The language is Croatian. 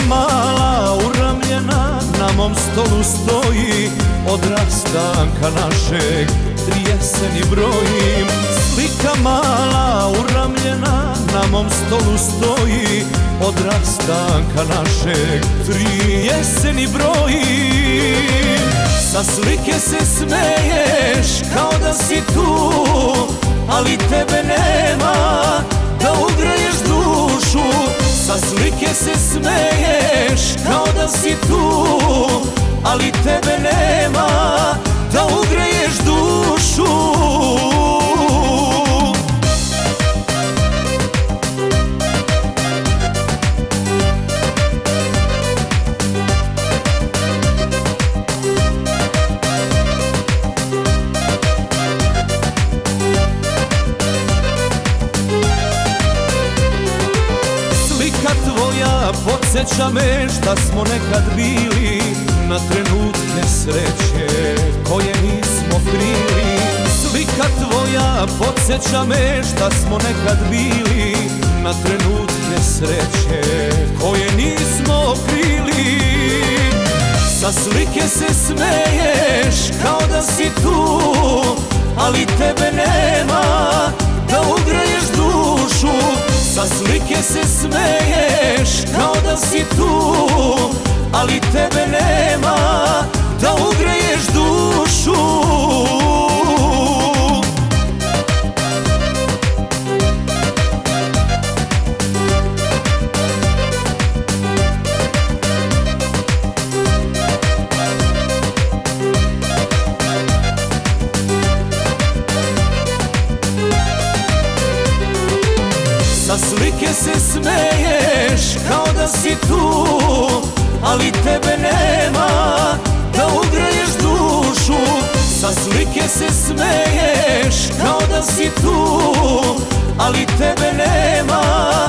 mala uramljena na mom stolu stoji, od rastanka našeg 3 jeseni brojim. Slika mala uramljena na mom stolu stoji, od rastanka našeg 3 jeseni brojim. Sa slike se smeješ kao da si tu, ali tebe nema da ugreješ dušu. Sa slike se smeješ kao da si tu, ali tebe nema da ugreješ dušu. Podsjeća me šta smo nekad bili, na trenutke sreće koje nismo krili. Slika tvoja podsjeća me šta smo nekad bili, na trenutke sreće koje nismo krili. Sa slike se smeješ kao da si tu, ali tebe nema da ugreješ dušu. Sa slike se smeješ kao da si tu, ali tebe nema da ugreješ dušu. Sa slike se smeješ kao da si tu, ali tebe nema da ugreješ dušu. Sa slike se smeješ kao da si tu, ali tebe nema